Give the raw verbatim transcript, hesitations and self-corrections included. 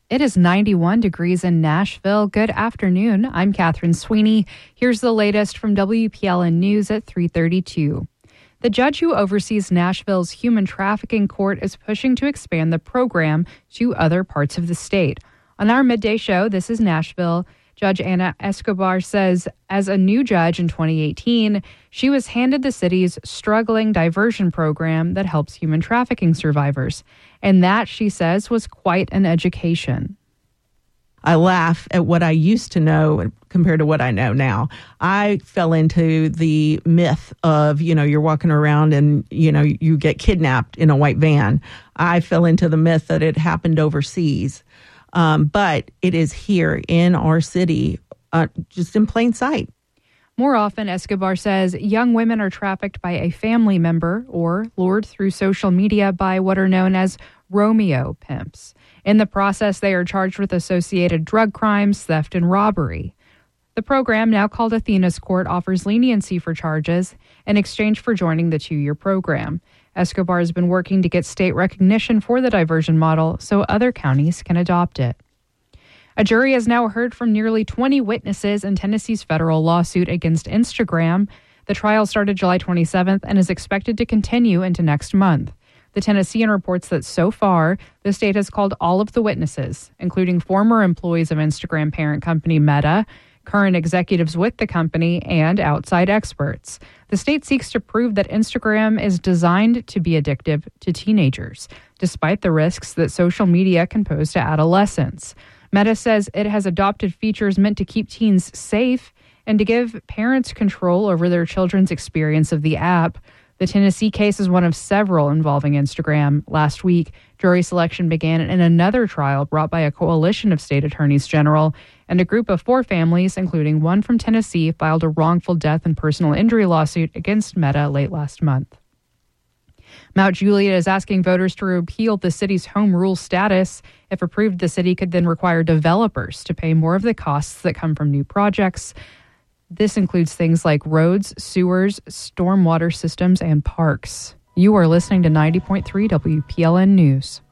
It is ninety-one degrees in Nashville. Good afternoon. I'm Catherine Sweeney. Here's the latest from W P L N News at three thirty-two. The judge who oversees Nashville's human trafficking court is pushing to expand the program to other parts of the state. On our midday show, This is Nashville, Judge Ana Escobar says as a new judge in twenty eighteen, she was handed the city's struggling diversion program that helps human trafficking survivors. And that, she says, was quite an education. I laugh at what I used to know compared to what I know now. I fell into the myth of, you know, you're walking around and, you know, you get kidnapped in a white van. I fell into the myth that it happened overseas. Um, but it is here in our city, uh, just in plain sight. More often, Escobar says, young women are trafficked by a family member or lured through social media by what are known as Romeo pimps. In the process, they are charged with associated drug crimes, theft, and robbery. The program, now called Athena's Court, offers leniency for charges in exchange for joining the two-year program. Escobar has been working to get state recognition for the diversion model so other counties can adopt it. A jury has now heard from nearly twenty witnesses in Tennessee's federal lawsuit against Instagram. The trial started July twenty-seventh and is expected to continue into next month. The Tennessean reports that so far, the state has called all of the witnesses, including former employees of Instagram parent company Meta, current executives with the company, and outside experts. The state seeks to prove that Instagram is designed to be addictive to teenagers, despite the risks that social media can pose to adolescents. Meta says it has adopted features meant to keep teens safe and to give parents control over their children's experience of the app. The Tennessee case is one of several involving Instagram. Last week, jury selection began in another trial brought by a coalition of state attorneys general, and a group of four families, including one from Tennessee, filed a wrongful death and personal injury lawsuit against Meta late last month. Mount Juliet is asking voters to repeal the city's home rule status. If approved, the city could then require developers to pay more of the costs that come from new projects. This includes things like roads, sewers, stormwater systems, and parks. You are listening to ninety point three W P L N News.